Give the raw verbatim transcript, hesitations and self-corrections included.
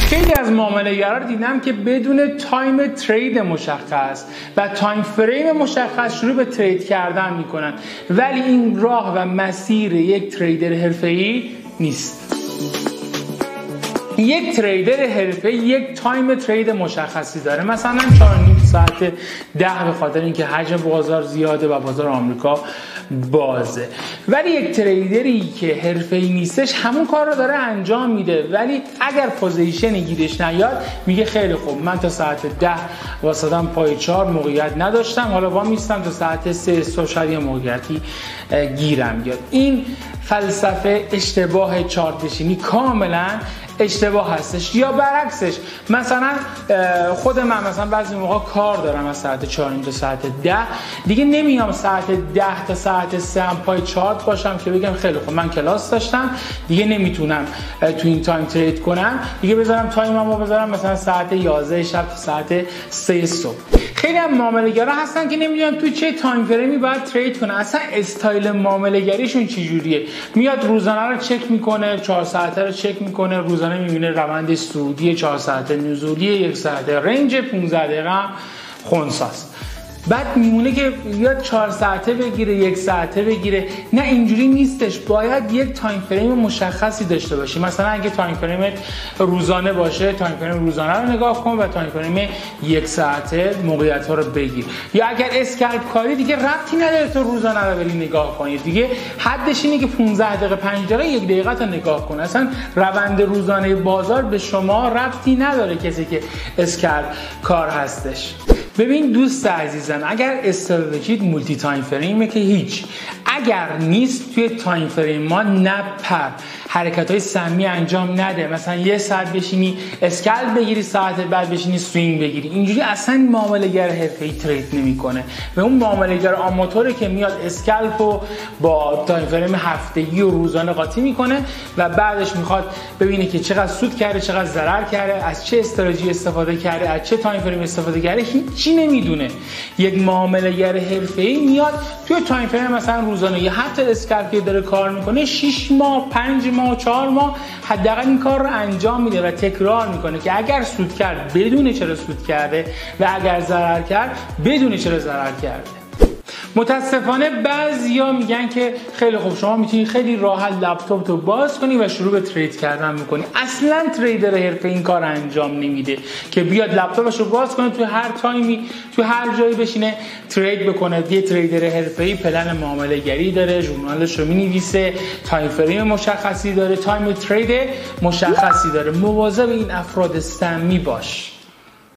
خیلی از معامله‌گرا رو دیدم که بدون تایم ترید مشخص و تایم فریم مشخص شروع به ترید کردن میکنن، ولی این راه و مسیر یک تریدر حرفه‌ای نیست. یک تریدر حرفه‌ای یک تایم ترید مشخصی داره، مثلا چهار و نیم ساعت ده به خاطر اینکه حجم بازار زیاده و بازار آمریکا بازه. ولی یک تریدری که حرفه‌ای نیستش همون کار رو داره انجام میده، ولی اگر پوزیشن گیرش نیاد میگه خیلی خوب من تا ساعت ده واسدم پای چهار موقعیت نداشتم، حالا وا میستم تا ساعت سه صبح شاید یه موقعیتی گیرم بیاد. این فلسفه اشتباه چارت نشینی کاملا اشتباه هستش. یا برعکسش، مثلا خود من مثلا بعضی موقع کار دارم از ساعت چهار تا ساعت ده، دیگه نمیام ساعت ده تا ساعت سه هم پای چارت باشم که بگم خیلی خوب من کلاس داشتم دیگه نمیتونم تو این تایم ترید کنم، دیگه بذارم تایممو بذارم مثلا ساعت یازده شب تا ساعت سه صبح. خیلی هم معامله‌گرا هستن که نمیدونن تو چه تایم فریمی باید ترید کنن، اصلا استایل معامله‌گریشون چجوریه. میاد روزانه رو چک میکنه، چهار ساعته رو چک میکنه، روزانه میبینه روند صعودی چهار ساعته، نزولی یک ساعته، رنج پانزده دقیقه هم خنثاست. بعد میمونه که یا چهار ساعته بگیره یک ساعته بگیره. نه اینجوری نیستش، باید یک تایم فریم مشخصی داشته باشی. مثلا اگه تایم فریمت روزانه باشه، تایم فریم روزانه رو نگاه کن و تایم فریم یک ساعته موقعیت ها رو بگیر. یا اگر اسکالپ کاری دیگه ربطی نداره تو روزانه رو بری نگاه کنی، دیگه حدش اینه که پانزده دقیقه پنج دقیقه یک دقیقه تا نگاه کن. اصلا روند روزانه بازار به شما ربطی نداره کسی که اسکالپ کار هستش. ببین دوست عزیزم، اگر استراتژیت مولتی تایم فریمه که هیچ، اگر نیست توی تایم فریم ما نپر، حرکت های سمی انجام نده، مثلا یه ساعت بشینی اسکالپ بگیری ساعت بعد بشینی سوینگ بگیری، اینجوری اصلا معامله‌گر حرفه‌ای ترید نمیکنه. و اون معامله‌گر آماتوره که میاد اسکالپو با تایم فریم هفتگی و روزانه قاطی میکنه و بعدش میخواد ببینه که چقدر سود کرده، چقدر ضرر کرده، از چه استراتژی استفاده کرده، از چه تایم فریم استفاده کرده، هیچی نمیدونه. یک معامله‌گر حرفه‌ای میاد توی تایم فریم مثلا روزانه یا حتی اسکالپی داره کار میکنه شش ماه، پنج ماه، چهار ماه حداقل این کار رو انجام میده و تکرار میکنه که اگر سود کرد بدونه چرا سود کرده و اگر ضرر کرد بدونه چرا ضرر کرده. متاسفانه بعضیا میگن که خیلی خوب شما میتونی خیلی راحت لپتاپ تو باز کنی و شروع به ترید کردن میکنی. اصلا تریدر حرفه‌ای این کار انجام نمیده که بیاد لپتاپشو باز کنه تو هر تایمی تو هر جایی بشینه ترید بکنه. یه تریدر حرفه‌ای پلن معامله گری داره، ژورنالش رو مینویسه، تایم فریم مشخصی داره، تایم ترید مشخصی داره. مواظب این افراد سمی باش.